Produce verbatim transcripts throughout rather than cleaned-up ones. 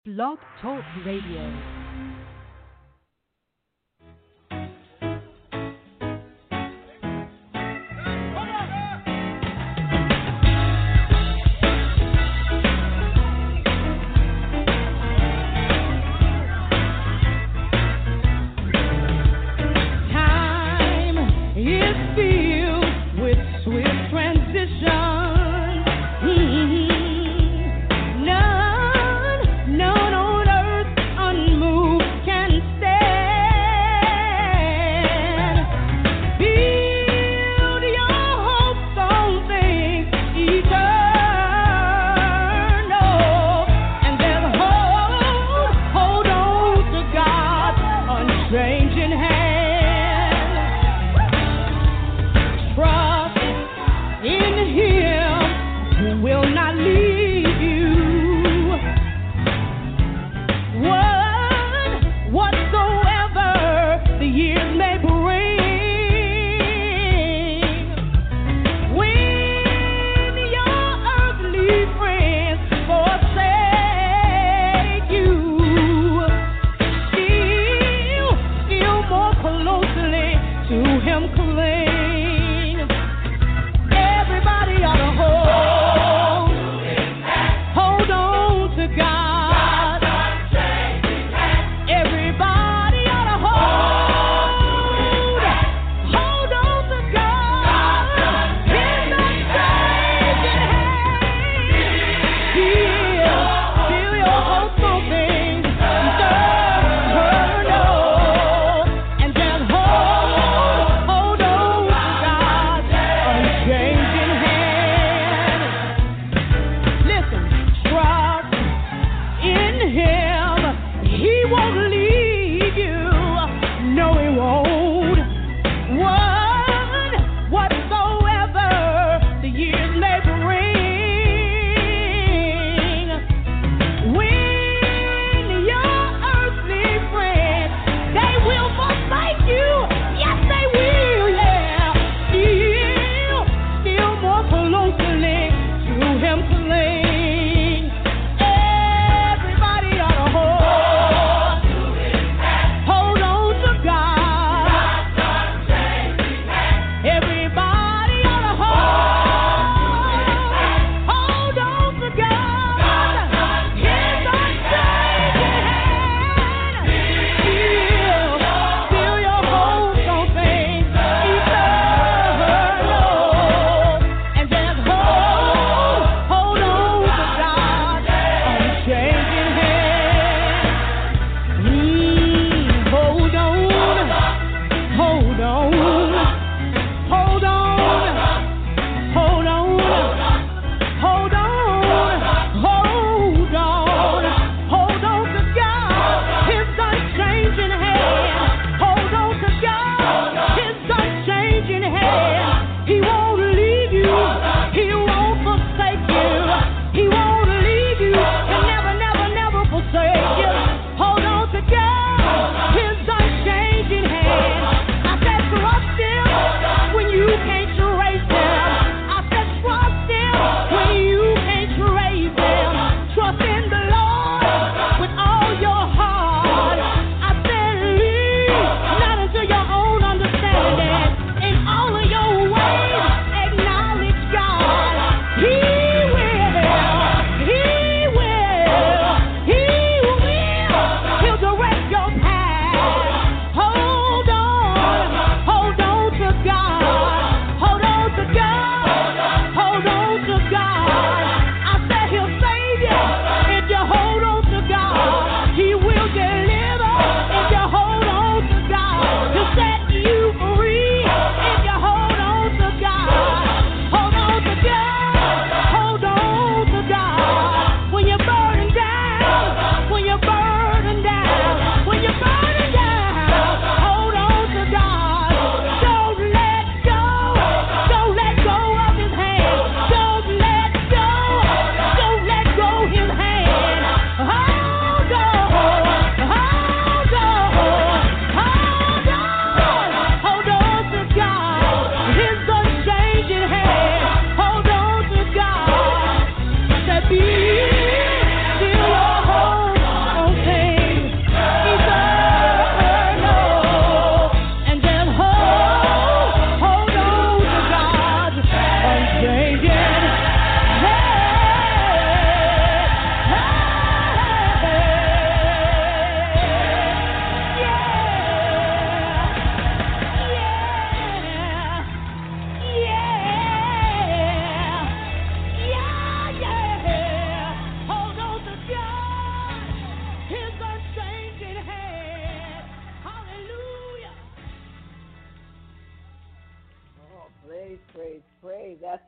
Blog Talk Radio.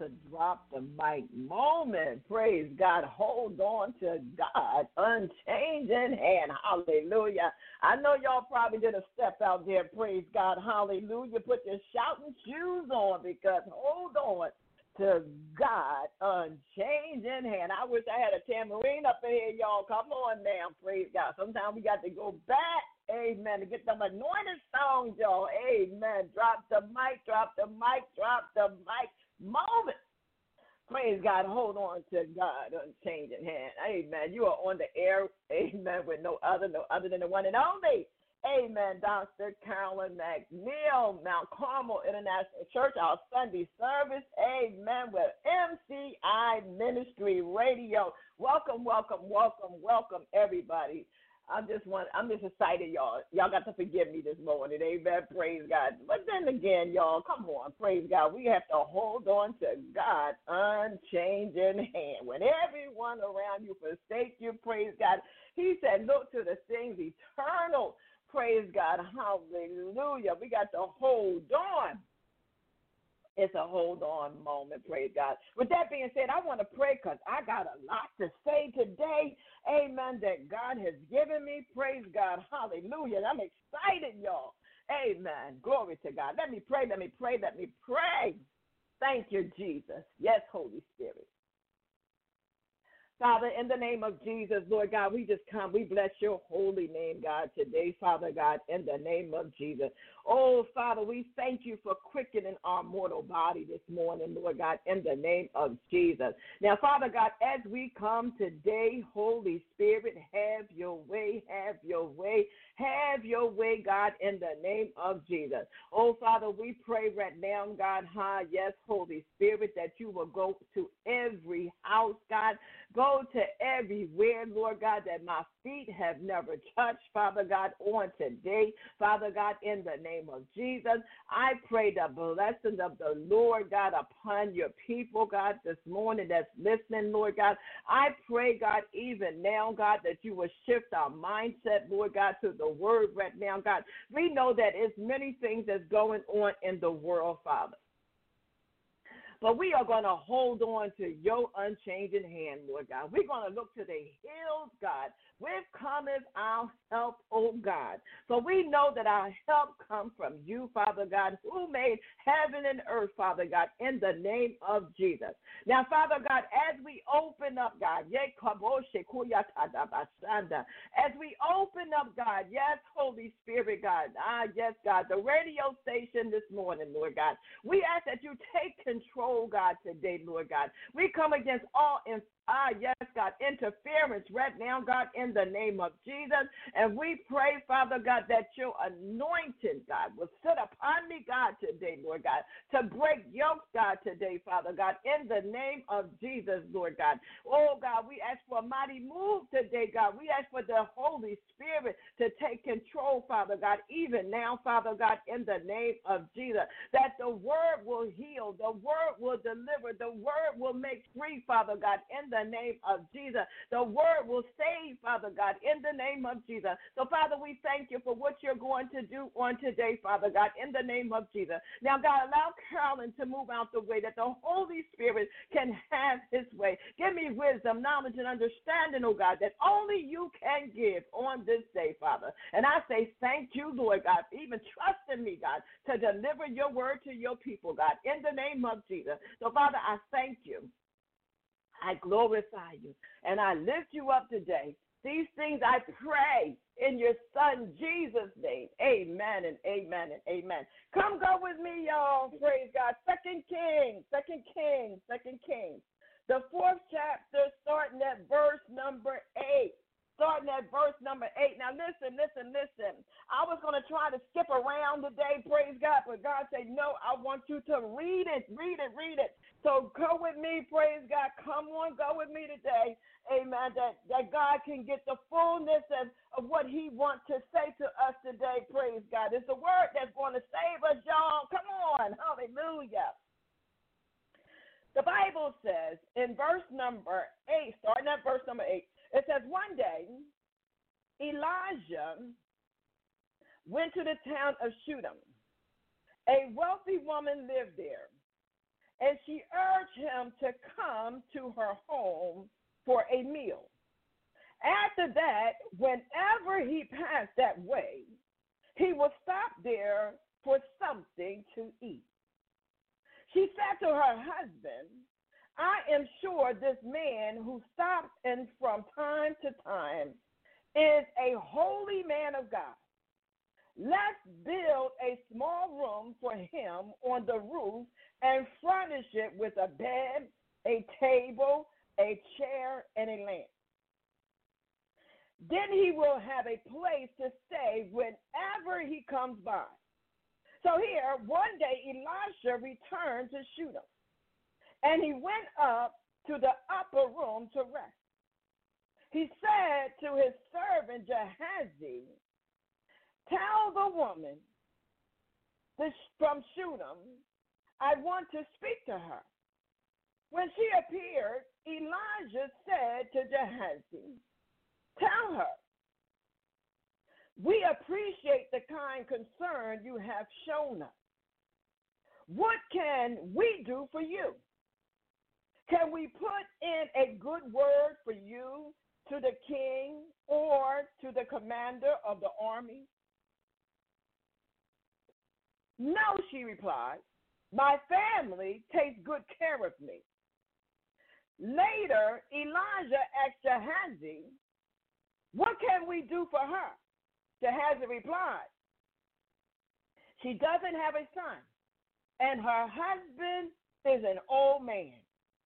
a drop the mic moment. Praise God. Hold on to God. Unchanging hand. Hallelujah. I know y'all probably did a step out there. Praise God. Hallelujah. Put your shouting shoes on because hold on to God. Unchanging hand. I wish I had a tambourine up in here, y'all. Come on now. Praise God. Sometimes we got to go back. Amen. To get them anointed songs, y'all. Amen. Drop the mic, drop the mic, drop the mic. Moment. Praise God. Hold on to God. Unchanging hand. Amen. You are on the air. Amen. With no other, no other than the one and only. Amen. Doctor Carolyn McNeil, Mount Carmel International Church, our Sunday service. Amen. With M C I Ministry Radio. Welcome, welcome, welcome, welcome, everybody. I'm just want, I'm just excited, y'all. Y'all got to forgive me this morning. Amen. Praise God. But then again, y'all, come on. Praise God. We have to hold on to God, unchanging hand. When everyone around you forsake you, praise God. He said, look to the things eternal. Praise God. Hallelujah. We got to hold on. It's a hold on moment, praise God. With that being said, I want to pray because I got a lot to say today. Amen. That God has given me. Praise God. Hallelujah. I'm excited, y'all. Amen. Glory to God. Let me pray. Let me pray. Let me pray. Thank you, Jesus. Yes, Holy Spirit. Father, in the name of Jesus, Lord God, we just come. We bless your holy name, God, today, Father God, in the name of Jesus. Oh, Father, we thank you for quickening our mortal body this morning, Lord God, in the name of Jesus. Now, Father God, as we come today, Holy Spirit, have your way, have your way, have your way, God, in the name of Jesus. Oh, Father, we pray right now, God, huh, yes, Holy Spirit, that you will go to every house, God, go to everywhere, Lord God, that my feet have never touched, Father God, on today, Father God, in the name of Jesus. I pray the blessings of the Lord, God, upon your people, God, this morning that's listening, Lord God. I pray, God, even now, God, that you will shift our mindset, Lord God, to the word right now, God. We know that it's many things that's going on in the world, Father. But we are going to hold on to your unchanging hand, Lord God. We're going to look to the hills, God. Where cometh our help, oh God? For we know that our help comes from you, Father God, who made heaven and earth, Father God, in the name of Jesus. Now, Father God, as we open up, God, as we open up, God, yes, Holy Spirit, God, ah, yes, God, the radio station this morning, Lord God, we ask that you take control, God, today, Lord God. We come against all influence. Ah, yes, God, interference right now, God, in the name of Jesus. And we pray, Father God, that your anointing, God, will sit upon me, God, today, Lord God, to break yokes, God, today, Father God, in the name of Jesus, Lord God. Oh, God, we ask for a mighty move today, God. We ask for the Holy Spirit to take control, Father God, even now, Father God, in the name of Jesus, that the word will heal, the word will deliver, the word will make free, Father God, in the name of Jesus. The word will save, Father God, in the name of Jesus. So, Father, we thank you for what you're going to do on today, Father God, in the name of Jesus. Now, God, allow Carolyn to move out the way that the Holy Spirit can have his way. Give me wisdom, knowledge, and understanding, oh God, that only you can give on this day, Father. And I say thank you, Lord God, for even trusting me, God, to deliver your word to your people, God, in the name of Jesus. So, Father, I thank you. I glorify you, and I lift you up today. These things I pray in your Son Jesus' name. Amen and amen and amen. Come go with me, y'all. Praise God. Second Kings, Second Kings, Second Kings. The fourth chapter, starting at verse number eight. Starting at verse number eight. Now, listen, listen, listen. I was going to try to skip around today, praise God, but God said, no, I want you to read it, read it, read it. So go with me, praise God. Come on, go with me today, amen, that, that God can get the fullness of, of what he wants to say to us today, praise God. It's a word that's going to save us, y'all. Come on, hallelujah. The Bible says in verse number eight, starting at verse number eight, it says, one day, Elijah went to the town of Shunam. A wealthy woman lived there, and she urged him to come to her home for a meal. After that, whenever he passed that way, he would stop there for something to eat. She said to her husband, I am sure this man who stops in from time to time is a holy man of God. Let's build a small room for him on the roof and furnish it with a bed, a table, a chair, and a lamp. Then he will have a place to stay whenever he comes by. So here, one day Elisha returned to Shunem, and he went up to the upper room to rest. He said to his servant Gehazi, tell the woman this from Shunem, I want to speak to her. When she appeared, Elijah said to Gehazi, tell her, we appreciate the kind concern you have shown us. What can we do for you? Can we put in a good word for you to the king or to the commander of the army? No, she replied. My family takes good care of me. Later, Elijah asked Gehazi, what can we do for her? Gehazi replied, she doesn't have a son, and her husband is an old man.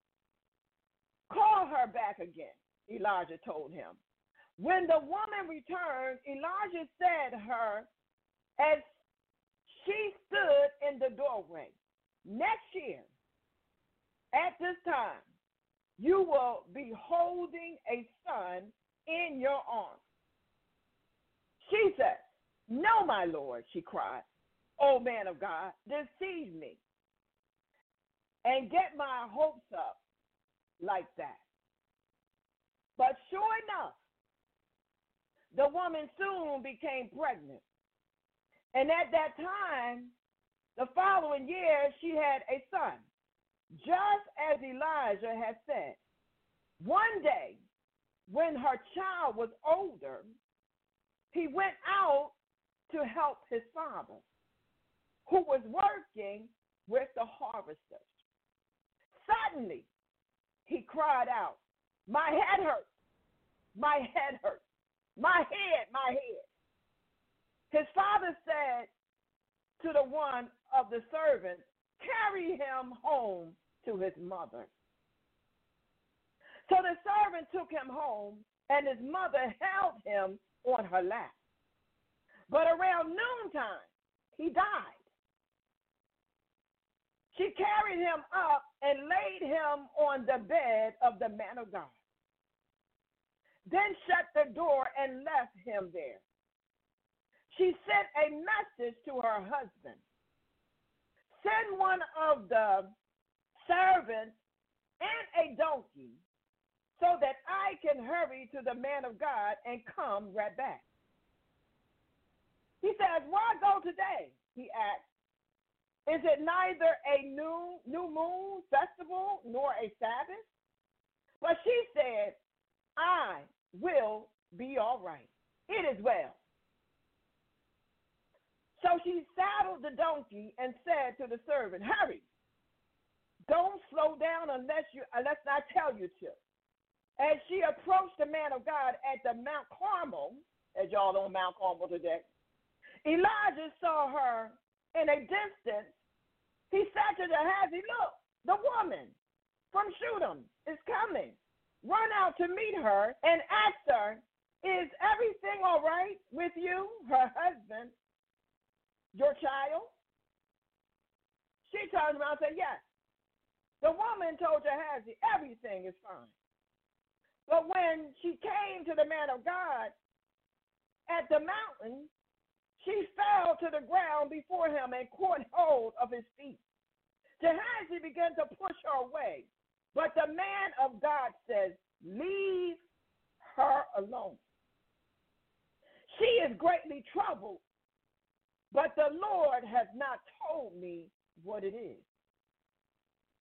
Call her back again, Elijah told him. When the woman returned, Elijah said to her as she stood in the doorway, next year, at this time, you will be holding a son in your arms. She said, no, my Lord, she cried. Oh, man of God, deceive me and get my hopes up like that. But sure enough, the woman soon became pregnant. And at that time, the following year, she had a son, just as Elijah had said. One day, when her child was older, he went out to help his father, who was working with the harvesters. Suddenly, he cried out, my head hurts, my head hurts, my head, my head. His father said to the one of the servants, carry him home to his mother. So the servant took him home, and his mother held him on her lap. But around noontime, he died. She carried him up and laid him on the bed of the man of God, then shut the door and left him there. She sent a message to her husband. Send one of the servants and a donkey so that I can hurry to the man of God and come right back. He says, why go today? He asked. Is it neither a new, new moon festival nor a Sabbath? But she said, I will be all right. It is well. So she saddled the donkey and said to the servant, hurry. Don't slow down unless you unless I tell you to. As she approached the man of God at the Mount Carmel, as y'all know Mount Carmel today, Elijah saw her in a distance. He said to Gehazi, look, the woman from Shunem is coming. Run out to meet her and ask her, is everything all right with you, her husband, your child? She turned around and said, yes. The woman told Gehazi, everything is fine. But when she came to the man of God at the mountain, she fell to the ground before him and caught hold of his feet. Gehazi began to push her away, but the man of God says, leave her alone. She is greatly troubled, but the Lord has not told me what it is.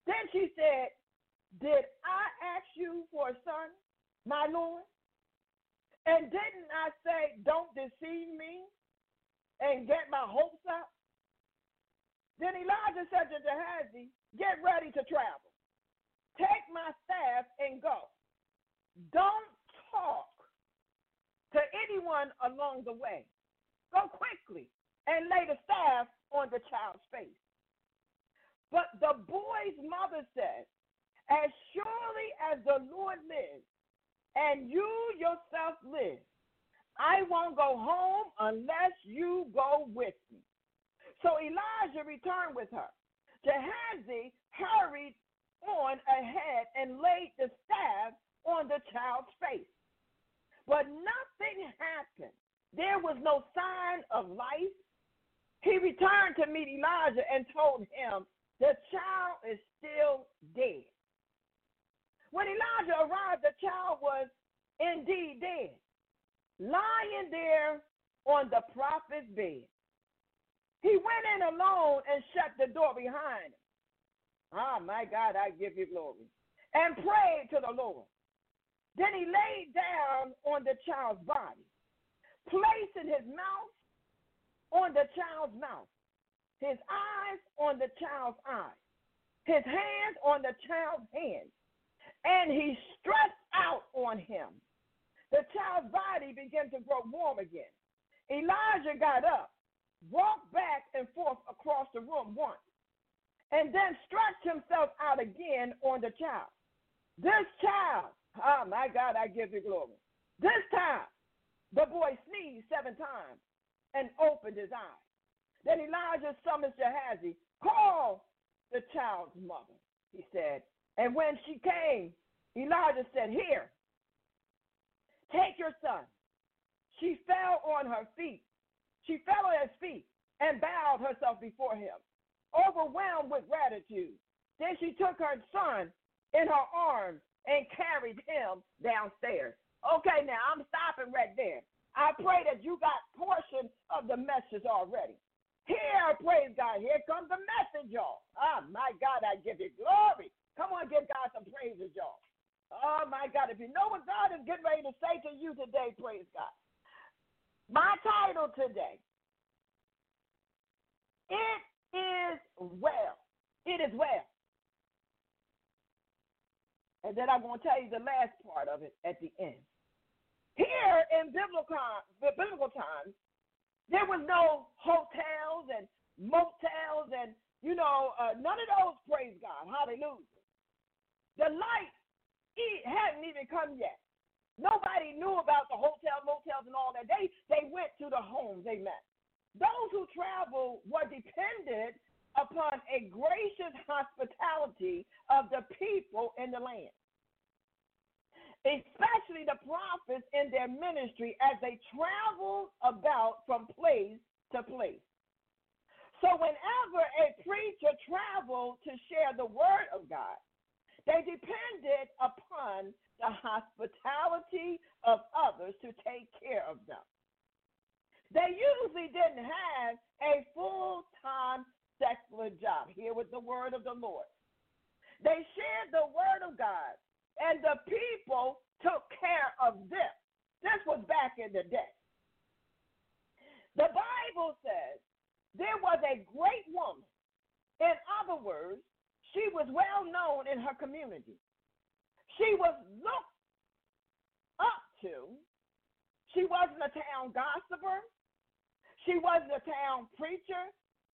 Then she said, did I ask you for a son, my Lord? And didn't I say, don't deceive me and get my hopes up? Then Elijah said to Gehazi, get ready to travel. Take my staff and go. Don't talk to anyone along the way. Go quickly and lay the staff on the child's face. But the boy's mother said, as surely as the Lord lives, and you yourself live, I won't go home unless you go with me. So Elijah returned with her. Gehazi hurried on ahead and laid the staff on the child's face. But nothing happened. There was no sign of life. He returned to meet Elijah and told him, the child is still dead. When Elijah arrived, the child was indeed dead, lying there on the prophet's bed. He went in alone and shut the door behind him. Ah, my God, I give you glory. And prayed to the Lord. Then he laid down on the child's body, placing his mouth on the child's mouth, his eyes on the child's eyes, his hands on the child's hands, and he stretched out on him. The child's body began to grow warm again. Elijah got up, walked back and forth across the room once, and then stretched himself out again on the child. This child, oh my God, I give you glory. This time, the boy sneezed seven times and opened his eyes. Then Elijah summoned Gehazi. Call the child's mother, he said. And when she came, Elijah said, here, take your son. She fell on her feet. She fell at his feet and bowed herself before him, overwhelmed with gratitude. Then she took her son in her arms and carried him downstairs. Okay, now I'm stopping right there. I pray that you got portion of the message already. Here, praise God, here comes the message, y'all. Oh, my God, I give you glory. Come on, give God some praises, y'all. Oh, my God, if you know what God is getting ready to say to you today, praise God. My title today, it is well. It is well. And then I'm going to tell you the last part of it at the end. Here in biblical, biblical times, there was no hotels and motels and, you know, uh, none of those, praise God, hallelujah. The light it hadn't even come yet. Nobody knew about the hotel, motels, and all that. They, they went to the homes they met. Those who traveled were dependent upon a gracious hospitality of the people in the land, especially the prophets in their ministry as they traveled about from place to place. So whenever a preacher traveled to share the word of God, they depended upon the hospitality of others to take care of them. They usually didn't have a full-time secular job. Here was the word of the Lord. They shared the word of God, and the people took care of them. This was back in the day. The Bible says there was a great woman. In other words, she was well known in her community. She was looked up to. She wasn't a town gossiper. She wasn't a town preacher,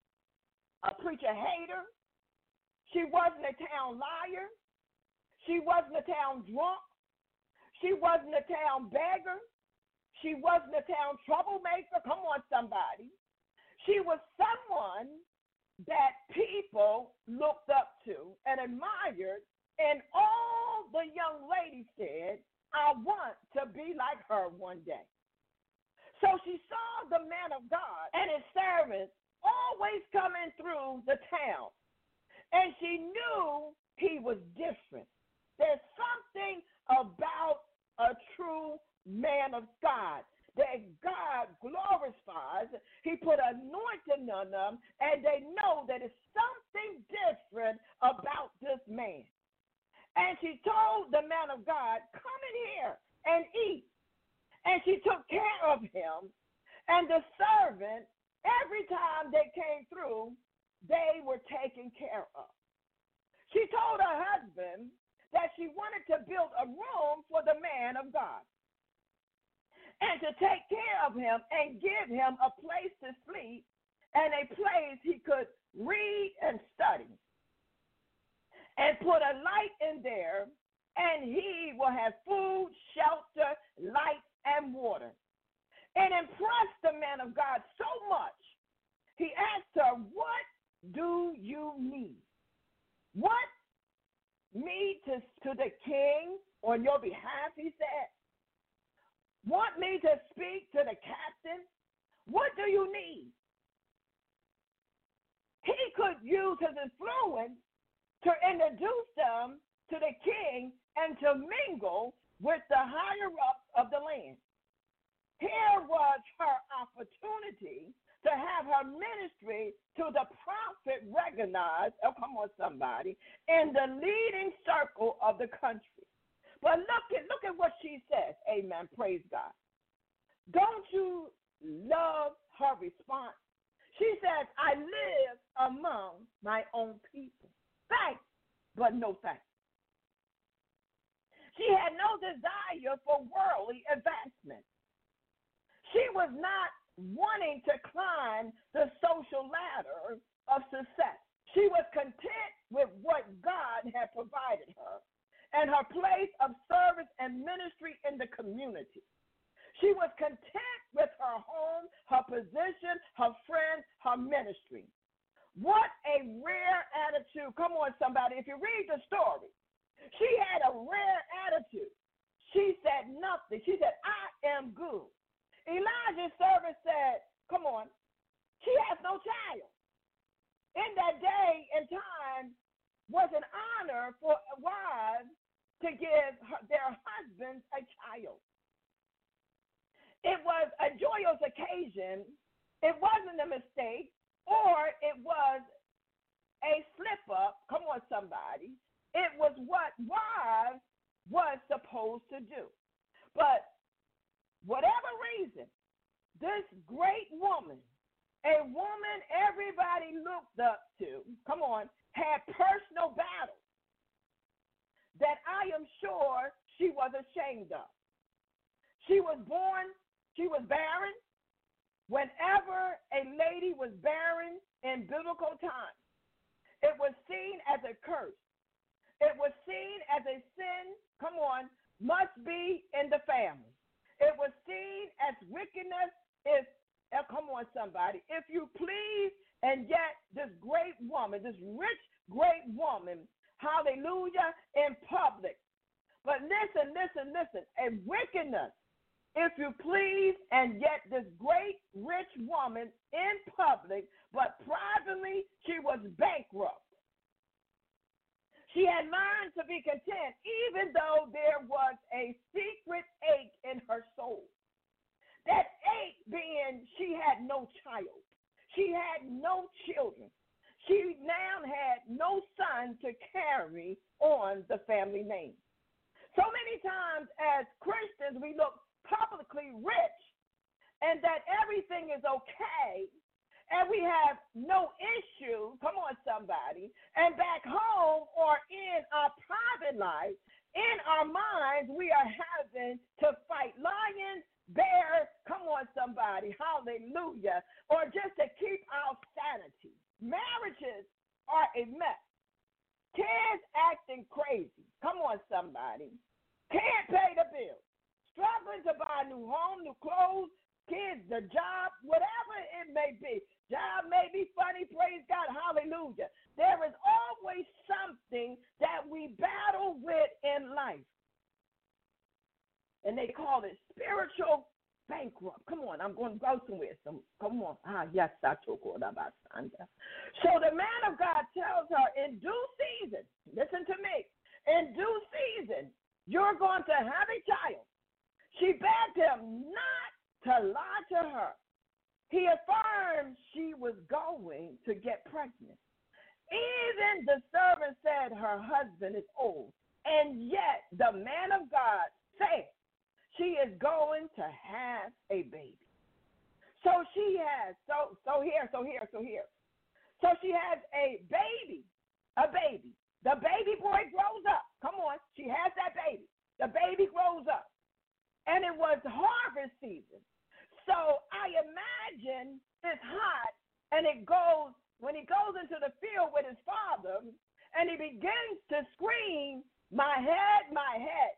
a preacher hater. She wasn't a town liar. She wasn't a town drunk. She wasn't a town beggar. She wasn't a town troublemaker. Come on, somebody. She was someone that people looked up to and admired, and all the young ladies said, I want to be like her one day. So she saw the man of God and his servants always coming through the town, and she knew he was different. There's something about a true man of God that God glorifies. He put anointing on them, and they know that it's something different about this man. And she told the man of God, come in here and eat. And she took care of him. And the servant, every time they came through, they were taken care of. She told her husband that she wanted to build a room for the man of God and to take care of him and give him a place to sleep and a place he could read and study, and put a light in there, and he will have food, shelter, light, and water. It impressed the man of God so much, he asked her, what do you need? What? Me to, to the king on your behalf, he said. Want me to speak to the captain? What do you need? He could use his influence to introduce them to the king and to mingle with the higher-ups of the land. Here was her opportunity to have her ministry to the prophet recognized, oh, come on, somebody, in the leading circle of the country. But look at, look at what she says. Amen. Praise God. Don't you love her response? She says, I live among my own people. Thanks, but no thanks. She had no desire for worldly advancement. She was not wanting to climb the social ladder of success. She was content with what God had provided her and her place of service and ministry in the community. She was content with her home, her position, her friends, her ministry. What a rare attitude. Come on, somebody. If you read the story, she had a rare attitude. She said nothing. She said, I am good. Elijah's servant said, come on, she has no child. In that day and time was an honor for wives to give her, their husbands a child. It was a joyous occasion. It wasn't a mistake, or it was a slip up. Come on, somebody. It was what wives was supposed to do. But whatever reason, this great woman, a woman everybody looked up to, come on, had personal battles that I am sure she was ashamed of. She was born, she was barren. Whenever a lady was barren in biblical times, it was seen as a curse. It was seen as a sin, come on, must be in the family. It was seen as wickedness if, uh, come on, somebody, if you please, and yet this great woman, this rich, great woman, hallelujah, in public. But listen, listen, listen, a wickedness, if you please, and yet this great, rich woman in public, but privately she was bankrupt. She had learned to be content, even though there was a secret ache in her soul. That ache being she had no child. She had no children. She now had no son to carry on the family name. So many times as Christians, we look publicly rich and that everything is okay, and we have no issue, come on somebody, and back home or in our private life, in our minds, we are having to fight lions, bears, come on somebody, hallelujah, or just to keep our sanity. Marriages are a mess. Kids acting crazy, come on somebody, can't pay the bills, struggling to buy a new home, new clothes, kids, the job, whatever it may be. Job may be funny, praise God, hallelujah. There is always something that we battle with in life. And they call it spiritual bankrupt. Come on, I'm going to go somewhere. Some, come on. Ah, yes, I took all about Sandra. So the man of God tells her, in due season, listen to me, in due season, you're going to have a child. She begged him not to lie to her. He affirmed she was going to get pregnant. Even the servant said her husband is old, and yet the man of God said she is going to have a baby. So she has, so so here, so here, so here. So she has a baby, a baby. The baby boy grows up. Come on, she has that baby. The baby grows up. And it was harvest season. So I imagine it's hot, and it goes, when he goes into the field with his father, and he begins to scream, my head, my head.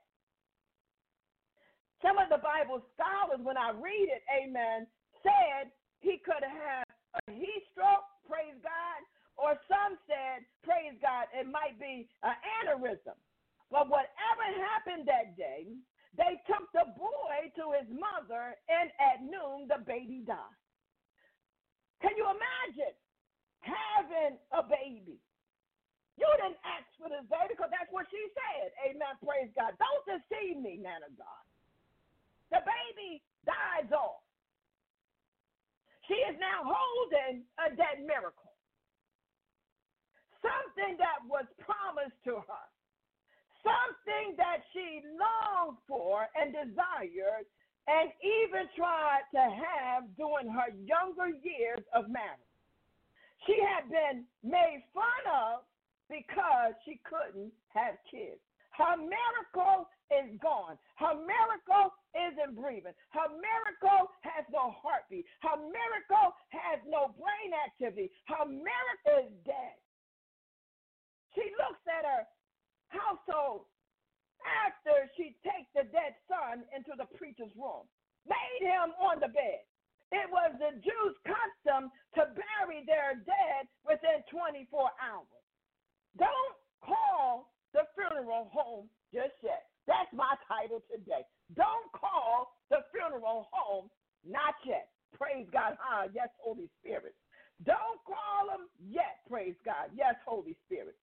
Some of the Bible scholars, when I read it, amen, said he could have a heat stroke, praise God, or some said, praise God, it might be an aneurysm. But whatever happened that day, they took the boy to his mother, and at noon, the baby died. Can you imagine having a baby? You didn't ask for this baby because that's what she said. Amen, praise God. Don't deceive me, man of God. The baby dies off. She is now holding a dead miracle. Something that was promised to her. Something that she longed for and desired and even tried to have during her younger years of marriage. She had been made fun of because she couldn't have kids. Her miracle is gone. Her miracle isn't breathing. Her miracle has no heartbeat. Her miracle has no brain activity. Her miracle is dead. She looks at her household after she takes the dead son into the preacher's room, laid him on the bed. It was the Jews' custom to bury their dead within twenty-four hours. Don't call the funeral home just yet. That's my title today. Don't call the funeral home not yet. Praise God. Ah, yes, Holy Spirit. Don't call them yet. Praise God. Yes, Holy Spirit.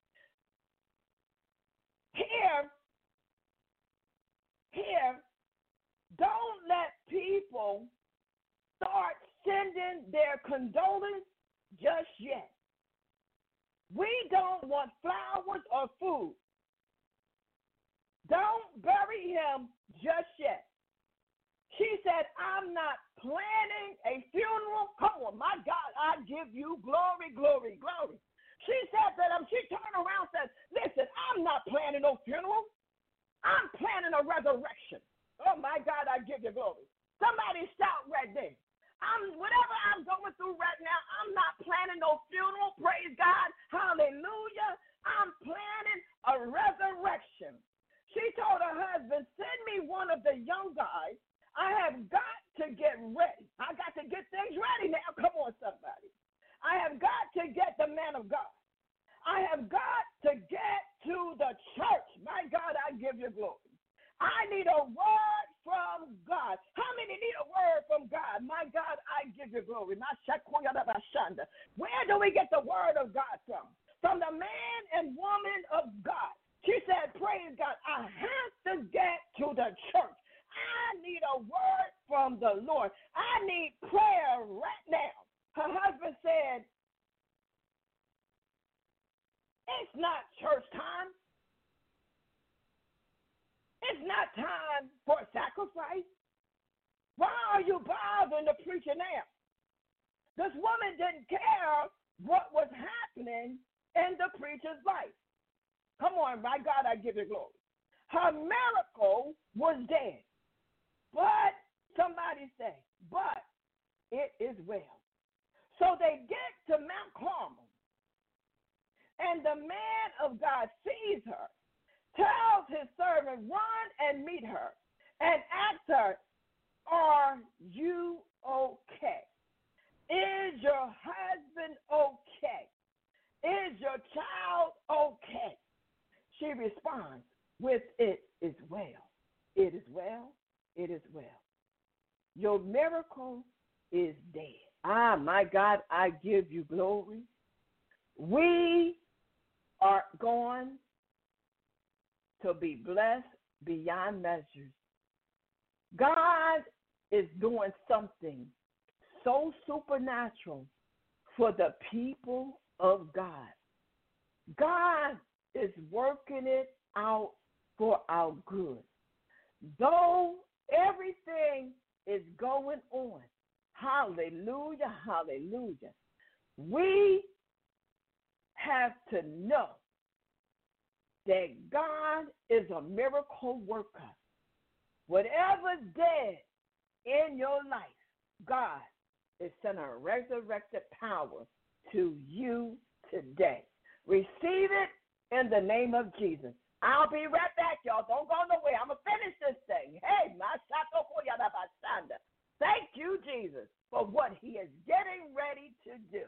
Here, here, don't let people start sending their condolences just yet. We don't want flowers or food. Don't bury him just yet. She said, I'm not planning a funeral. Come on, my God, I give you glory, glory, glory. She said that, um, she turned around and said, listen, I'm not planning no funeral. I'm planning a resurrection. Oh, my God, I give you glory. Somebody shout right there. I'm, whatever I'm going through right now, I'm not planning no funeral. Praise God. Hallelujah. I'm planning a resurrection. She told her husband, send me one of the young guys. I have got to get ready. I got to get things ready now. Come on, somebody. I have got to get the man of God. I have got to get to the church. My God, I give you glory. I need a word from God. How many need a word from God? My God, I give you glory. Where do we get the word of God from? From the man and woman of God. She said, praise God, I have to get to the church. I need a word from the Lord. I need prayer right now. Her husband said, it's not church time. It's not time for a sacrifice. Why are you bothering the preacher now? This woman didn't care what was happening in the preacher's life. Come on, my God, I give you glory. Her miracle was dead. But, somebody say, but it is well. So they get to Mount Carmel, and the man of God sees her, tells his servant, run and meet her, and asks her, are you okay? Is your husband okay? Is your child okay? She responds with, it is well. It is well. It is well. Your miracle is dead. Ah, my God, I give you glory. We are going to be blessed beyond measures. God is doing something so supernatural for the people of God. God is working it out for our good. Though everything is going on, hallelujah, hallelujah, we have to know that God is a miracle worker. Whatever's dead in your life, God is sending a resurrected power to you today. Receive it in the name of Jesus. I'll be right back, y'all. Don't go nowhere. I'm going to finish this thing. Hey, my thank you, Jesus, for what he is getting ready to do.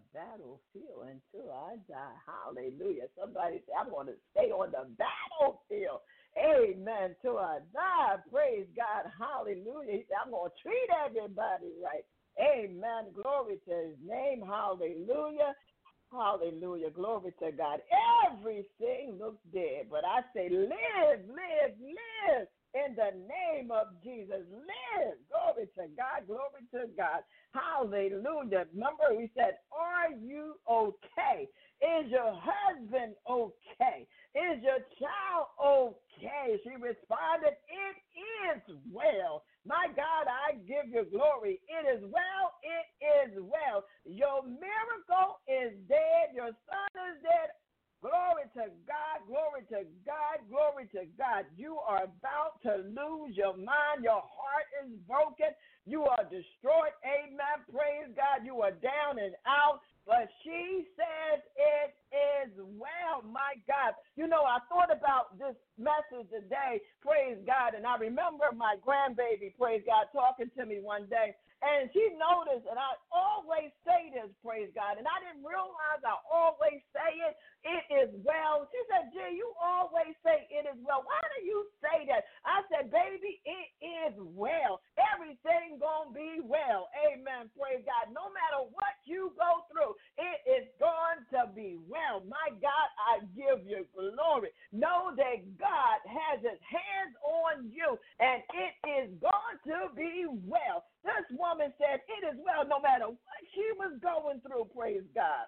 battlefield until I die. Hallelujah. Somebody say, I'm going to stay on the battlefield. Amen. Till I die. Praise God. Hallelujah. He said, I'm going to treat everybody right. Amen. Glory to his name. Hallelujah. Hallelujah. Glory to God. Everything looks dead, but I say, live, live, live in the name of Jesus. Live. Glory to God. Glory to God. Hallelujah. Remember, we said, are you okay? Is your husband okay? Is your child okay? She responded, it is well. My God, I give you glory. It is well. It is well. Your miracle is dead. Your son is dead. Glory to God, glory to God, glory to God. You are about to lose your mind. Your heart is broken. You are destroyed. Amen. Praise God. You are down and out. But she says it is well. My God. You know, I thought about this message today. Praise God. And I remember my grandbaby, praise God, talking to me one day. And she noticed, and I always say this, praise God, and I didn't realize I always say it, it is well. She said, G, you always say it is well. Why do you say that? I said, baby, it is well. Everything gonna be well. Amen, praise God. No matter what you go through, it is going to be well. My God, I give you glory. Know that God has his hands on you, and it is going to be well. This woman said it is well no matter what she was going through, praise God.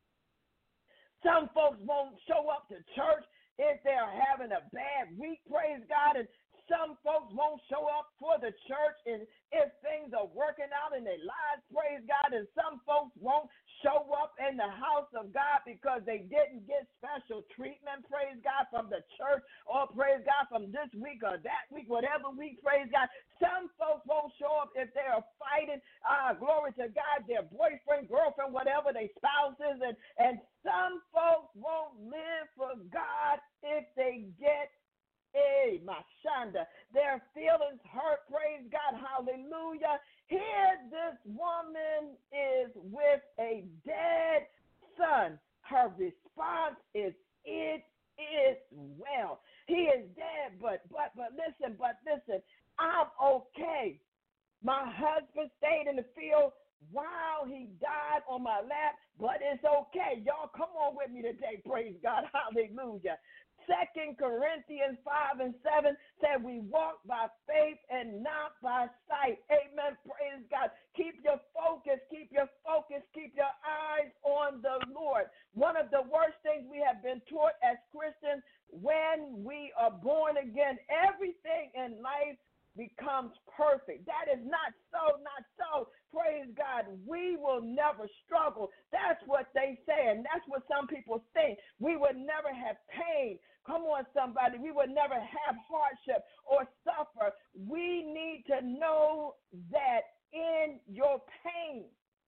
Some folks won't show up to church if they're having a bad week, praise God, and some folks won't show up for the church and if things are working out in their lives, praise God, and some folks won't show up in the house of God because they didn't get special treatment, praise God, from the church or praise God from this week or that week, whatever week, praise God. Some folks won't show up if they are fighting, uh, glory to God, their boyfriend, girlfriend, whatever, their spouses, and, and some folks won't live for God if they get Hey, my Shonda, their feelings hurt, praise God, hallelujah. Here this woman is with a dead son. Her response is, it is well. He is dead, but, but, but listen, but listen, I'm okay. My husband stayed in the field while he died on my lap, but it's okay. Y'all come on with me today, praise God, hallelujah. Second Corinthians five and seven said we walk by faith and not by sight. Amen. Praise God. Keep your focus, keep your focus, keep your eyes on the Lord. One of the worst things we have been taught as Christians when we are born again, everything in life becomes perfect. That is not so, not so. Praise God. We will never struggle. That's what they say, and that's what some people think. We would never have pain. Come on, somebody. We would never have hardship or suffer. We need to know that in your pain,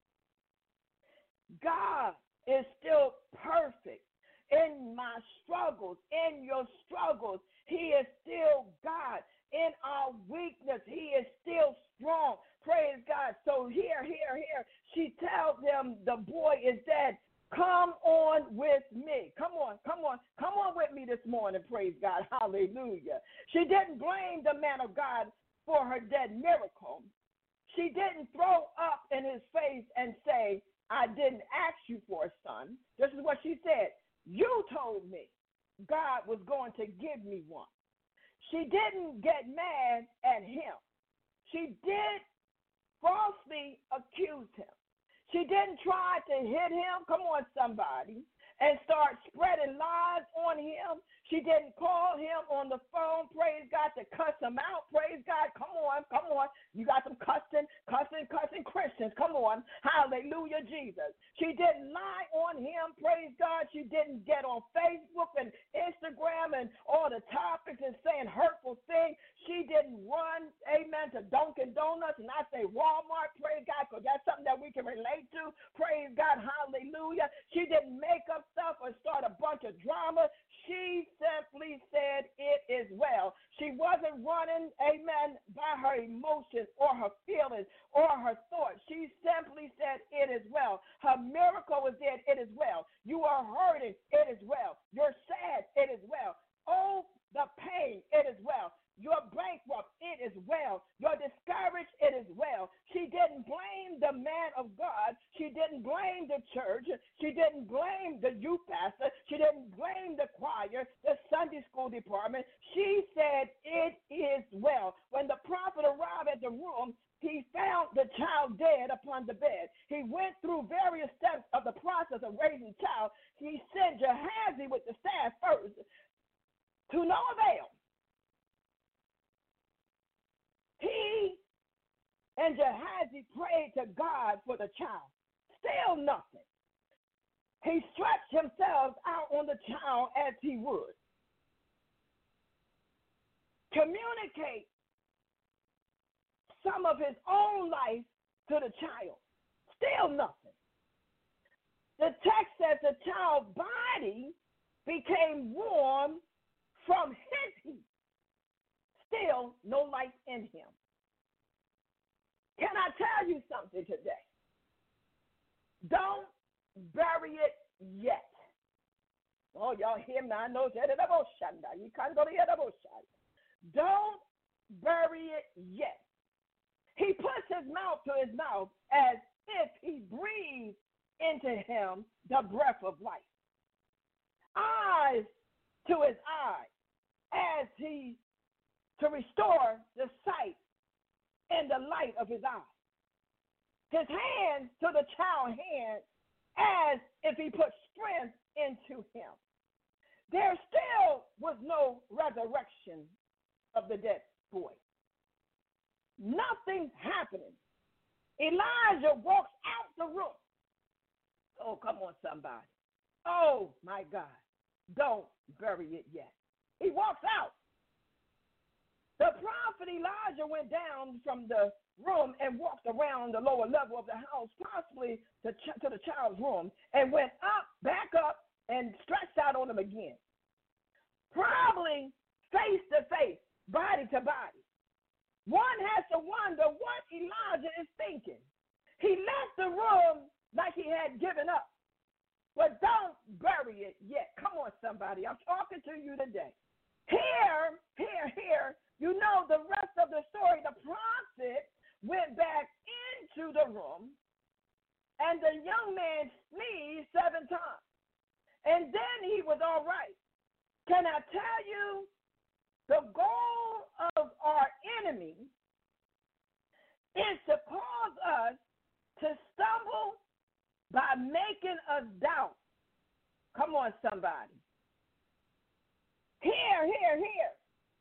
God is still perfect. In my struggles, in your struggles, he is still God. In our weakness, he is still strong. Praise God. So here, here, here, she tells him the boy is dead. Come on with me. Come on, come on, come on with me this morning. Praise God. Hallelujah. She didn't blame the man of God for her dead miracle. She didn't throw up in his face and say, I didn't ask you for a son. This is what she said. You told me God was going to give me one. She didn't get mad at him. She did falsely accuse him. She didn't try to hit him, come on somebody, and start spreading lies on him. She didn't call him on the phone, praise God, to cuss him out. Praise God, come on, come on. You got some cussing, cussing, cussing Christians. Come on. Hallelujah, Jesus. She didn't lie on him, praise God. She didn't get on Facebook and Instagram and all the topics and saying hurtful things. She didn't run, amen, to Dunkin' Donuts and I say Walmart, praise God, because that's something that we can relate to. Praise God, hallelujah. She didn't make up stuff or start a bunch of drama. She simply said, it is well. She She wasn't running, amen, by her emotions or her feelings or her thoughts. She simply said, it is well. Her miracle was there, it is well. You are hurting, it is well. You're sad, it is well. Oh, the pain, it is well. You're bankrupt, it is well. You're discouraged, it is well. She didn't blame the man of God. She didn't blame the church. She didn't blame the youth pastor. She didn't blame the choir, the Sunday school department. She said, it is well. When the prophet arrived at the room, he found the child dead upon the bed. He went through various steps of the process of raising the child. He sent Gehazi with the staff first to no avail. He and Gehazi prayed to God for the child. Still nothing. He stretched himself out on the child as he would. Communicate some of his own life to the child. Still nothing. The text says the child's body became warm from his heat. Still no life in him. Can I tell you something today? Don't bury it yet. Oh, y'all hear me? I know. Don't bury it yet. He puts his mouth to his mouth as if he breathed into him the breath of life. Eyes to his eyes as he to restore the sight and the light of his eyes. His hands to the child's hand as if he put strength into him. There still was no resurrection of the dead boy. Nothing happening. Elijah walks out the room. Oh, come on, somebody. Oh, my God. Don't bury it yet. He walks out. The prophet Elijah went down from the room and walked around the lower level of the house, possibly to, ch- to the child's room, and went up, back up, and stretched out on him again. Probably face to face, body to body. One has to wonder what Elijah is thinking. He left the room like he had given up. But don't bury it yet. Come on, somebody. I'm talking to you today. Here, here, here, you know the rest of the story. The prophet went back into the room, and the young man sneezed seven times. And then he was all right. Can I tell you, the goal of our enemy is to cause us to stumble by making us doubt. Come on, somebody. Here, here, here.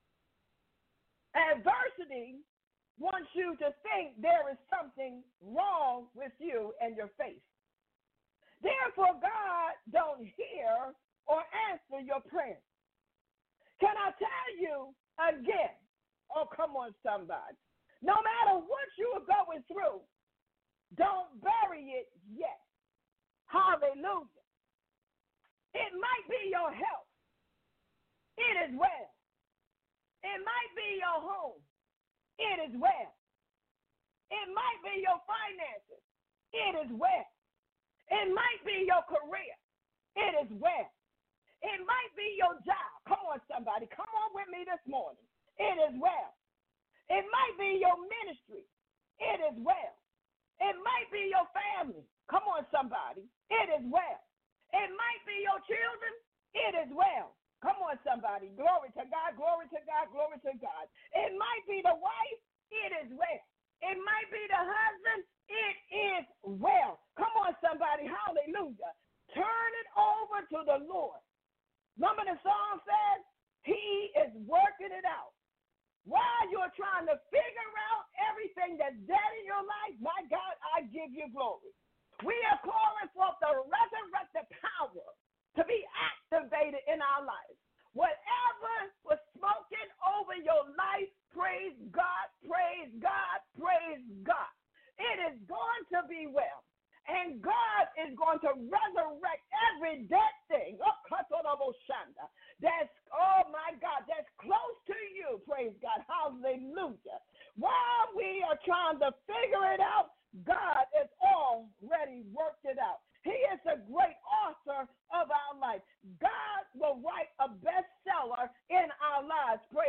Adversity wants you to think there is something wrong with you and your faith. Therefore, God don't hear or answer your prayers. Can I tell you again? Oh, come on, somebody. No matter what you are going through, don't bury it yet. Hallelujah. It might be your health. It is well. It might be your home. It is well. It might be your finances. It is well. It might be your career. It is well. It might be your job. Come on, somebody. Come on with me this morning. It is well. It might be your ministry. It is well. It might be your family. Come on, somebody. It is well. It might be your children. It is well. Come on, somebody. Glory to God, glory to God, glory to God. It might be the wife. It is well. It might be the husband. It is well. Come on, somebody. Hallelujah. Turn it over to the Lord. Remember the song says, he is working it out. While you're trying to figure out everything that's dead in your life, my God, I give you glory. We are calling for the resurrected power to be activated in our lives. Whatever was spoken over your life, praise God, praise God, praise God. It is going to be well. And God is going to resurrect every dead thing. That's, oh my God, that's close to you, praise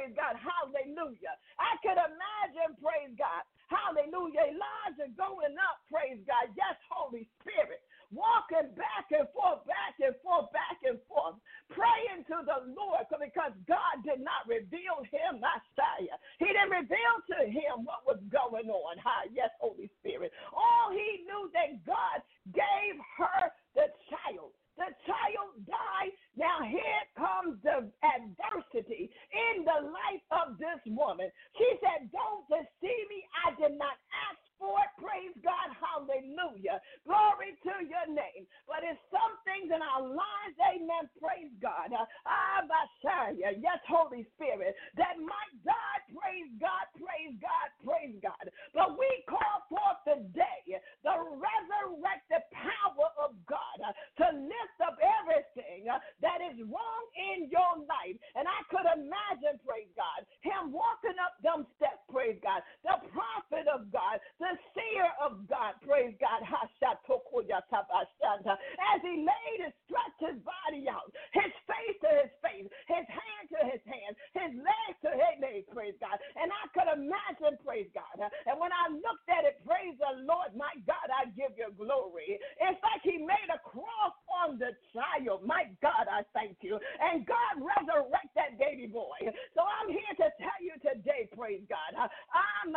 praise God, hallelujah. I could imagine, praise God, hallelujah, Elijah going up, praise God, yes, Holy Spirit, walking back and forth, back and forth, back and forth, praying to the Lord because God did not reveal him, Messiah. He didn't reveal to him what was going on. Hi, yes, Holy Spirit. All he knew that God gave her the child. The child died. Now here comes the adversity in the life of this woman. She said, don't deceive me. I did not ask for it. Praise God. Hallelujah. Glory to your name. But it's some things in our lives, amen, praise God. Ah, Messiah, yes, Holy Spirit, that might die, praise God, praise God, praise God. But we call forth today the resurrected power of God uh, to lift up everything uh, that is wrong in your life. And I could imagine, praise God, him walking up them steps, praise God, the prophet of God, the seer of God, praise God, as he laid and stretched his body out, his face to his face, his hand to his hand, his legs to his legs, praise God. And I could imagine, praise God, uh, and when I looked at it, praise the Lord, my God, I give you glory. It's like he made a cross on the child. My God, I thank you. And God resurrect that baby boy. So I'm here to tell you today, praise God. I'm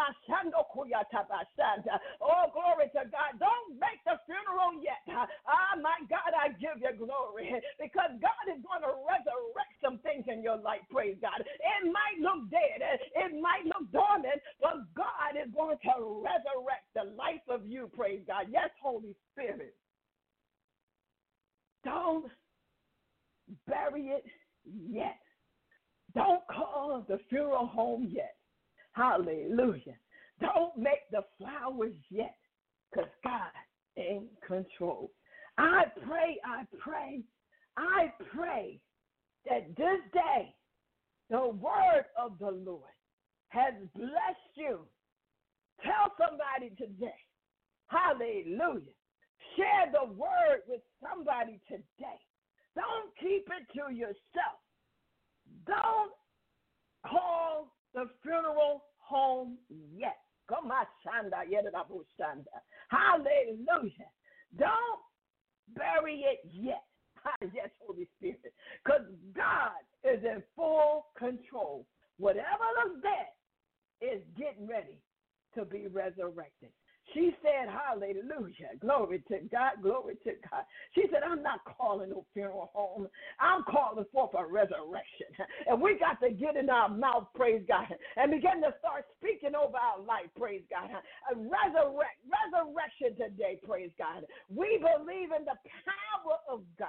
Oh, glory to God. Don't make the funeral yet. Ah, my God, I give you glory. Because God is going to resurrect some things in your life, praise God. It might look dead. It might look dormant, but God is going to resurrect the life of you, praise God. Yes, Holy Spirit. Don't bury it yet. Don't call the funeral home yet. Hallelujah. Don't make the flowers yet, because God in control. I pray, I pray, I pray that this day the word of the Lord has blessed you. Tell somebody today. Hallelujah. Share the word with somebody today. Don't keep it to yourself. Don't call the funeral home yet. Come on, Shanda, Shanda. Hallelujah. Don't bury it yet. Yes, Holy Spirit. Because God is in full control. Whatever looks dead is getting ready to be resurrected. She said, hallelujah, glory to God, glory to God. She said, I'm not calling no funeral home. I'm calling forth a resurrection. And we got to get in our mouth, praise God, and begin to start speaking over our life, praise God. A resurrect, resurrection today, praise God. We believe in the power of God.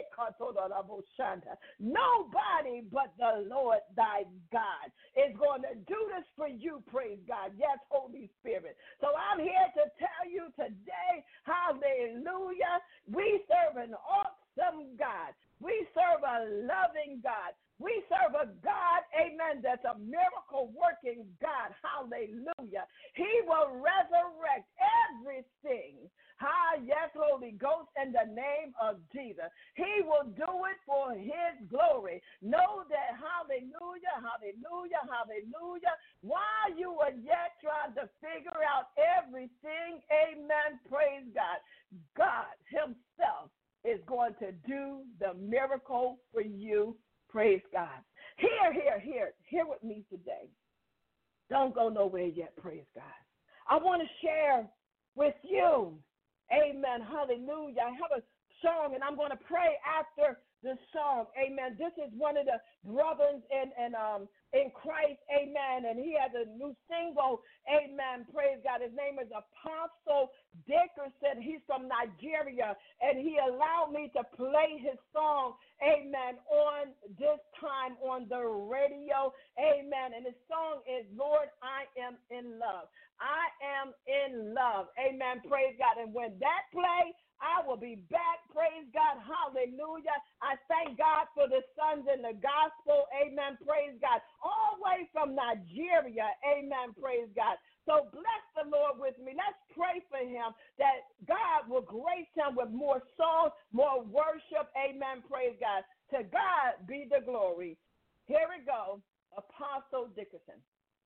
Nobody but the Lord thy God is going to do this for you, praise God. Yes, Holy Spirit. So I'm here to tell you today, hallelujah, we serve an awesome God. We serve a loving God. We serve a God, amen, that's a miracle-working God. Hallelujah. He will resurrect everything. Ah, yes, Holy Ghost, in the name of Jesus. He will do it for his glory. Know that, hallelujah, hallelujah, hallelujah, while you are yet trying to figure out everything, amen, praise God, God himself is going to do the miracle for you. Praise God. Here, here, here, here with me today. Don't go nowhere yet, praise God. I want to share with you, amen, hallelujah. I have a song, and I'm going to pray after the song, amen. This is one of the brothers in, in, um, in Christ, amen, and he has a new single, amen, praise God. His name is Apostle Dickerson. He's from Nigeria, and he allowed me to play his song, amen, on this time on the radio, amen, and his song is, Lord, I am in love. I am in love, amen, praise God, and when that plays, I will be back. Praise God. Hallelujah. I thank God for the sons in the gospel. Amen. Praise God. All the way from Nigeria. Amen. Praise God. So bless the Lord with me. Let's pray for him that God will grace him with more songs, more worship. Amen. Praise God. To God be the glory. Here we go. Apostle Dickerson.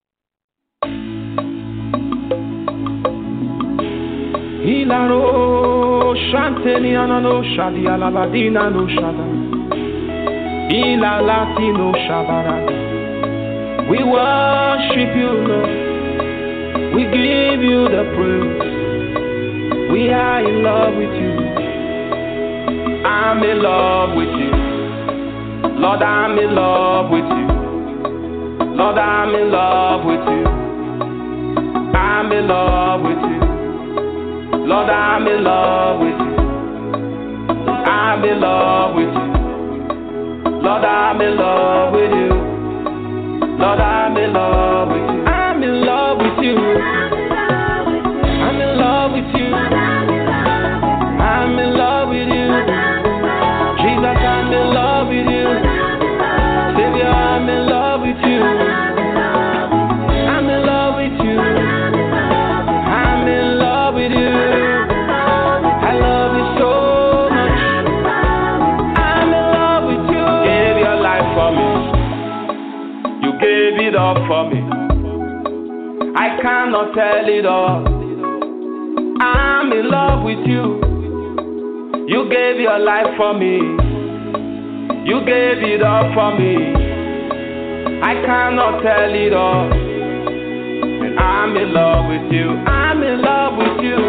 Ilaro shanteni anano shadi alabadina no shada. Ila latino shabara. We worship you, Lord. We give you the praise. We are in love with you. I'm in love with you. Lord, I'm in love with you. Lord, I'm in love with you. I'm in love with you. Lord, I'm in love with you. I'm in love with you. Lord, I'm in love with you. Lord, I'm in love with you. I'm in love with you. I'm in love with you. I'm in love with you. Jesus, I'm in love with you. Savior, I'm in love with you. I'm in love with you. I'm in love with you. I love you so much. I'm in love with you. You gave your life for me. You gave it all for me. I cannot tell it all. I'm in love with you. You gave your life for me. You gave it all for me. I cannot tell it all. And I'm in love with you. I'm in love with you.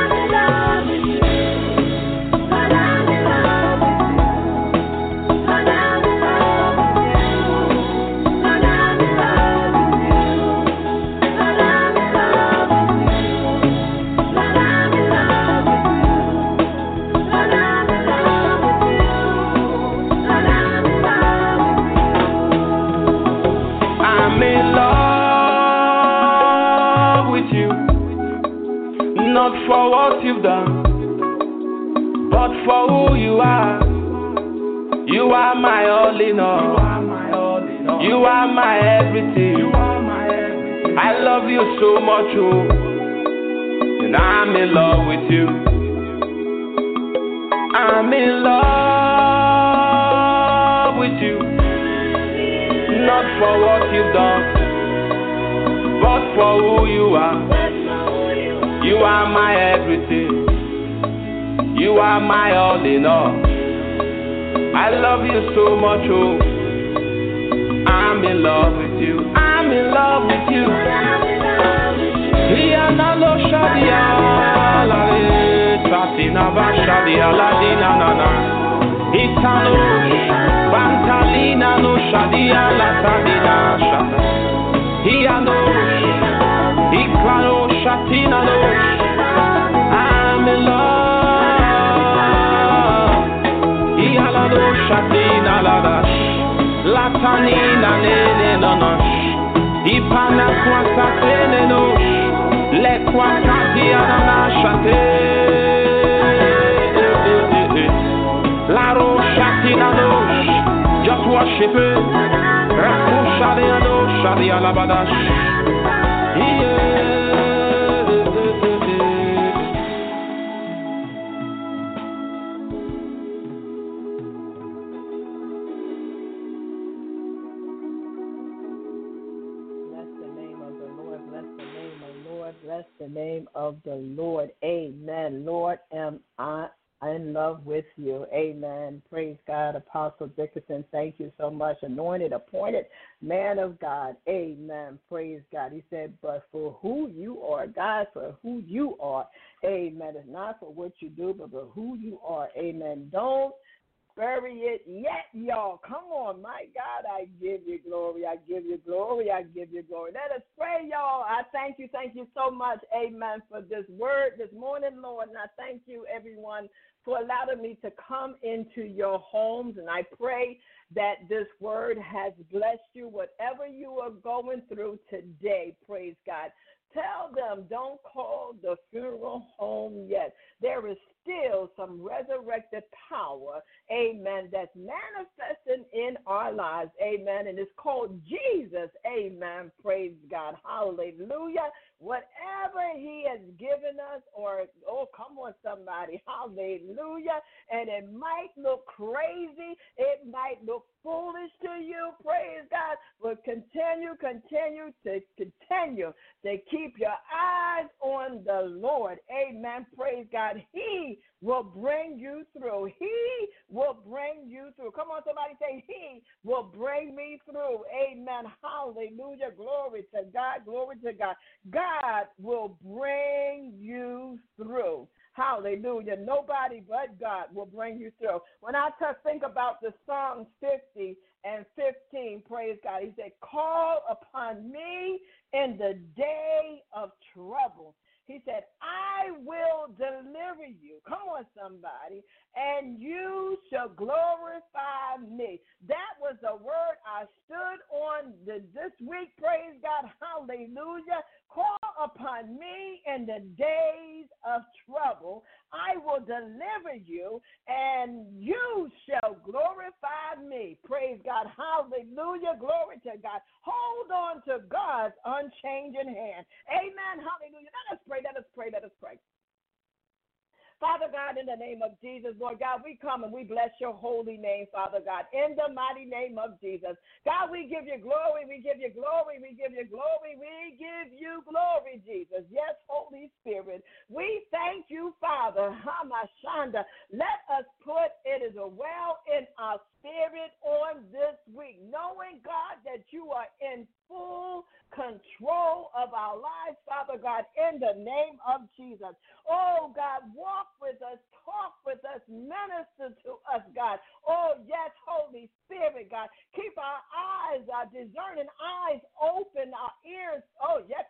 I'm in love with you. Not for what you've done, but for who you are. You are my all in all. You are my everything. I love you so much, oh. And I'm in love with you. I'm in love with you. Not for what you've done, but for who you are. You are my everything. You are my all in all. I love you so much, oh. I'm in love with you. I'm in love with you. Iyanalo shadia la tatina va shadia la dina na na. Italo bantalina no shadia la tadina shata. Iyano iklaro shatina no. I'm in love. Iyalado shatina la dash. Latanina nene no no. Ipana kwasa tene no. Le kwasa tiana na shate. La roshatina no. Just worship it. Rakushadia no shadia la badash. Yeah. Bless the name of the Lord. Amen. Lord, am I in love with you. Amen. Praise God. Apostle Dickerson, thank you so much. Anointed, appointed man of God. Amen. Praise God. He said, but for who you are, God, for who you are. Amen. It's not for what you do, but for who you are. Amen. Don't bury it yet, y'all. Come on. My God, I give you glory. I give you glory. I give you glory. Let us pray, y'all. I thank you. Thank you so much. Amen. For this word this morning, Lord. And I thank you, everyone, for allowing me to come into your homes. And I pray that this word has blessed you, whatever you are going through today. Praise God. Tell them, don't call the funeral home yet. There is still some resurrected power, amen, that's manifesting in our lives, amen, and it's called Jesus, amen, praise God, hallelujah. Whatever he has given us, or, oh, come on, somebody, hallelujah, and it might look crazy, it might look foolish to you, praise God, but continue, continue to continue to keep your eyes on the Lord, amen, praise God. He will bring you through. He will bring you through. Come on, somebody say, he will bring me through, amen, hallelujah, glory to God, glory to God. God will bring you through. Hallelujah. Nobody but God will bring you through. When I just think about the Psalms fifty and fifteen, praise God, he said, call upon me in the day of trouble. He said, I will deliver you. Come on, somebody. And you shall glorify me. That was the word I stood on the, this week. Praise God. Hallelujah. Call upon me in the days of trouble. I will deliver you, and you shall glorify me. Praise God. Hallelujah. Glory to God. Hold on to God's unchanging hand. Amen. Hallelujah. Let us pray. Let us pray. Let us pray. Father God, in the name of Jesus, Lord God, we come and we bless your holy name, Father God, in the mighty name of Jesus. God, we give you glory, we give you glory, we give you glory, we give you glory, Jesus. Yes, Holy Spirit, we thank you, Father. Hamashanda. Let us put it as a well in our spirit on this week, knowing, God, that you are in full control of our lives, Father God, in the name of Jesus. Oh, God, walk with us, talk with us, minister to us, God. Oh, yes, Holy Spirit, God. Keep our eyes, our discerning eyes open, our ears, oh, yes,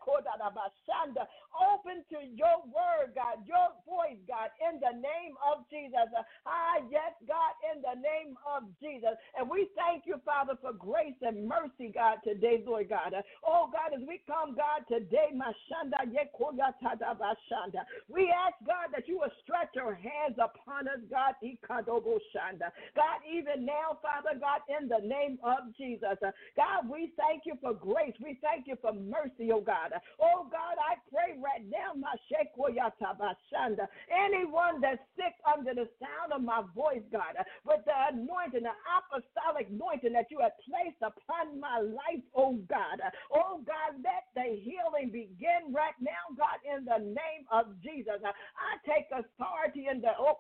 open to your word, God, your voice, God, in the name of Jesus. Ah, yes, God, in the name of Jesus. And we thank you, Father, for grace and mercy, God, today, Lord God. Oh, God, as we come, God, today, Mashanda, Bashanda, we ask, God, that you will stretch your hands upon us, God, Shanda. God, even now, Father God, in the name of Jesus, God, we thank you for grace. We thank you for mercy, oh God. Oh, God, I pray right now, Bashanda, anyone that's sick under the sound of my voice, God, with the anointing, the apostolic anointing that you have placed upon my life, oh God. Oh God, let the healing begin right now, God, in the name of Jesus. I take authority in the oh,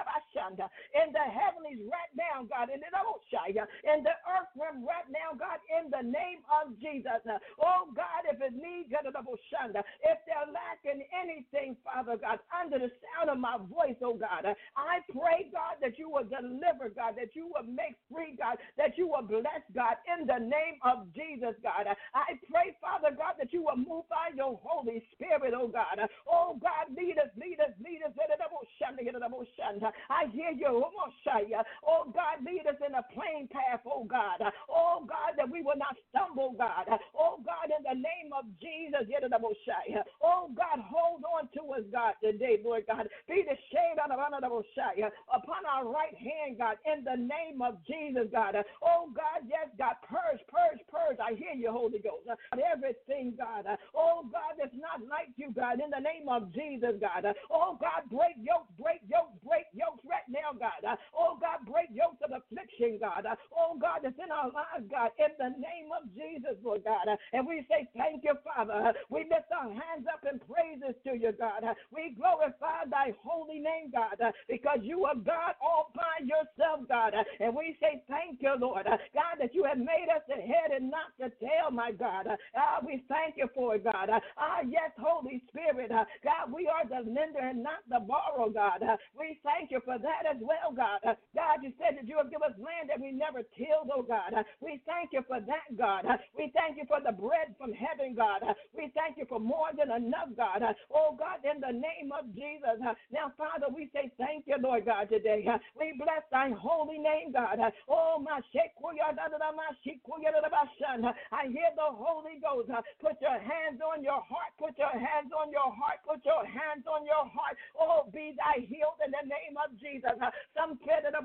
in the heavenlies right now, God, in the in the earth realm right now, God, in the name of Jesus. Oh God, if it needs, if they're lacking anything, Father God, under the sound of my voice, oh God, I pray, God, that you will deliver, God, that you will make free, God, that you will bless, God, in the name of Jesus, God. I pray, Father God, that you will move by your Holy Spirit, oh God. Oh God, lead us, lead us, lead us. I hear you. Oh God, lead us in a plain path, oh God. Oh God, that we will not stumble, God. Oh God, in the name of Jesus. Oh God, hold on to us, God, today, Lord God. Be the shade on upon our right hand, God, in the name of Jesus, God. Oh God, yes, God, purge, purge, purge. I hear you, Holy Ghost. Everything, God. Oh God, that's not like you, God, in the name of Jesus, God. Oh God, break yokes, break yokes, break yokes right now, God. Oh God, break yokes of affliction, God. Oh God, that's in our lives, God, in the name of Jesus, Lord God. And we say thank you, Father. We lift our hands up in praises to you, God. We glorify thy holy name, God, because you are God all by yourself, God. And we say thank you, Lord, God, that you have made us the head and not the tail, my God. Ah, we thank you for it, God. Ah, yes, Holy Spirit, God, we are the lender and not the borrower, God. We thank you for that as well, God. God, you said that you will give us land that we never tilled, oh God. We thank you for that, God. We thank you for the bread from heaven, God. We thank you for more than enough, God. Oh God, in the name of Jesus. Now, Father, we say thank you, Lord God, today. We bless thy holy name, God. Oh, my I hear the Holy Ghost. Put your hands on your heart. Put your hands on your heart. Put your hands on your heart. Oh, be thy healed in the name of Jesus. Some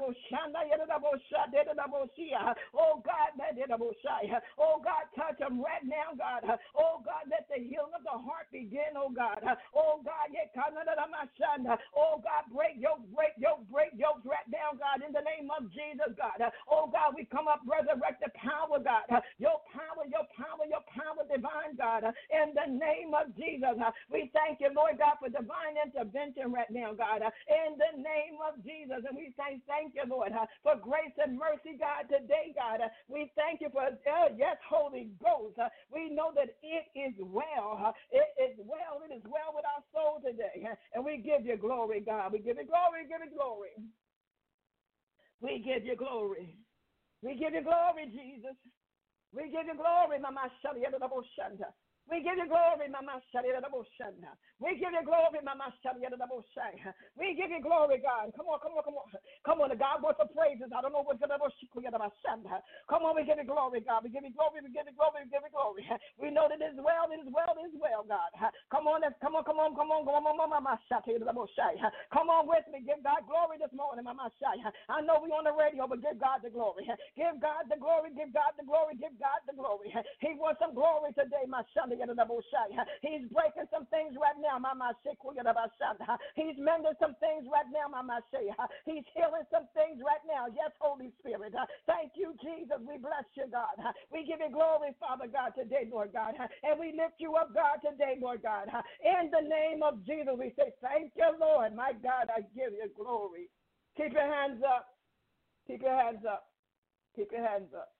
Oh, God, oh, God, touch them right now, God. Oh, God, let the healing of the heart begin, oh, God. Oh, God, oh, God, break yoke, break yoke, break yokes right now, God, in the name of Jesus, God. Oh, God, we come up, resurrect the power, God. Your power, your power, your power, divine, God. In the name of Jesus, we thank you, Lord God, for divine intervention right now, God. In the name of Jesus, and we say thank you, Lord, for grace and mercy, God, today, God. We thank you for, uh, yes, Holy Ghost. We know that it is well. It is well. It is well with our soul today. And we give you glory, God. We give you glory, give you glory. We give you glory. We give you glory, Jesus. We give you glory, Mama Shanda. We give you glory, Mama Shanda. We give you glory, Mama Shanda. We give you glory, God. Come on, come on, come on. Come on, the God wants the praises. I don't know what's going to Come on, we give you glory, God. We give you glory, we give you glory, we give you glory. We know that it is well, it is well, it is well, God. Come on, come on, come on, come on, come on, Mama Shanda. Come on with me. Give God glory this morning, Mama Shanda. I know we're on the radio, but give God the glory. Give God the glory, give God the glory, give God the glory. He wants some glory today, my Shanda. He's breaking some things right now, Mama. He's mending some things right now, Mama. He's healing some things right now. Yes, Holy Spirit. Thank you, Jesus. We bless you, God. We give you glory, Father God, today, Lord God. And we lift you up, God, today, Lord God. In the name of Jesus, we say thank you, Lord. My God, I give you glory. Keep your hands up. Keep your hands up. Keep your hands up.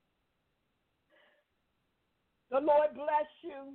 The Lord bless you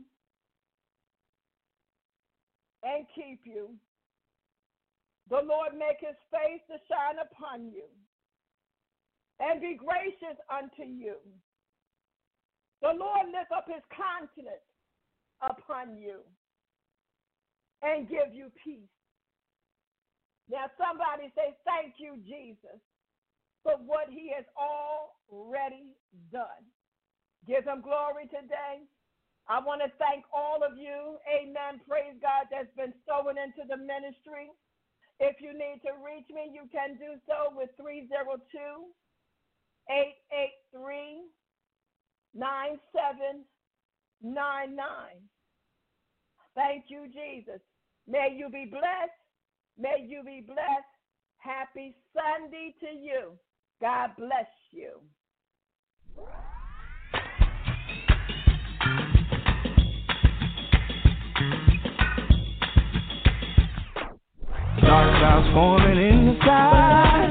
and keep you. The Lord make his face to shine upon you and be gracious unto you. The Lord lift up his countenance upon you and give you peace. Now somebody say, thank you, Jesus, for what he has already done. Give him glory today. I want to thank all of you, amen, praise God, that's been sowing into the ministry. If you need to reach me, you can do so with three oh two, eight eight three, nine seven nine nine. Thank you, Jesus. May you be blessed. May you be blessed. Happy Sunday to you. God bless you. Dark clouds forming in the sky.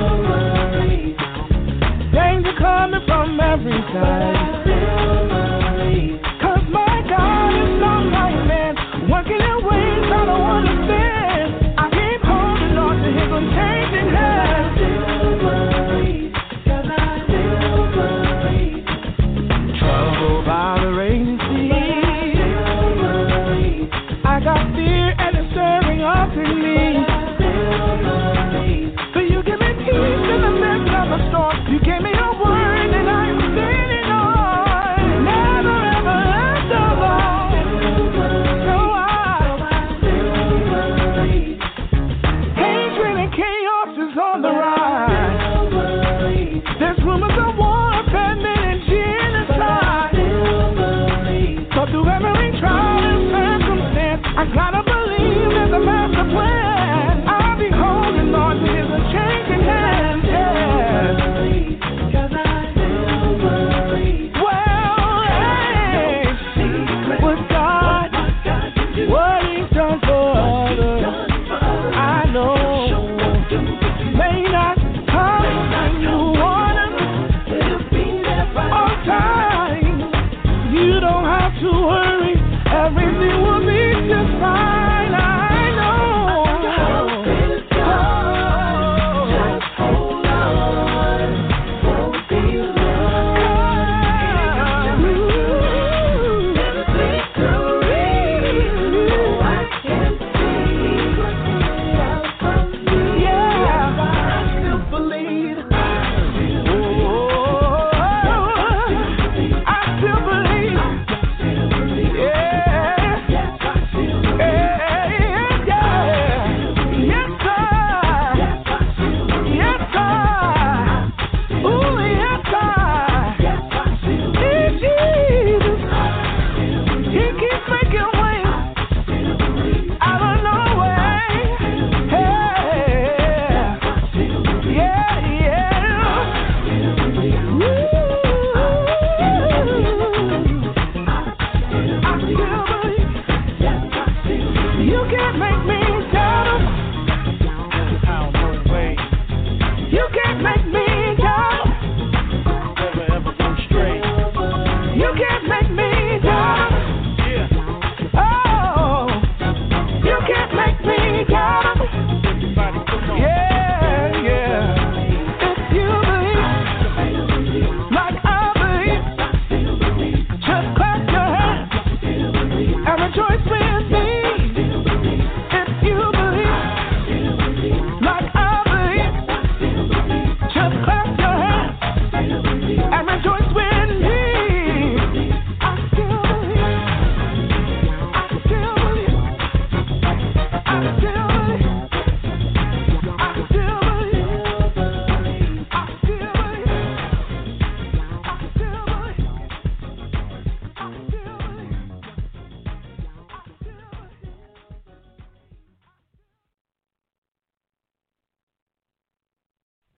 Danger coming from every side. Cause my God is not like man, working in ways I don't understand. I keep holding on to his unchanging hand. Troubled by the rainy sea, I got fear and it's stirring up in me. You gave me a word and I'm standing on. Never ever left alone. So I hatred and chaos is on the rise. There's rumors of war, famine and genocide. So through every trial and circumstance, I gotta believe there's a master plan. I'll be holding on to his unchanging hand. Yeah. Everything will be just fine.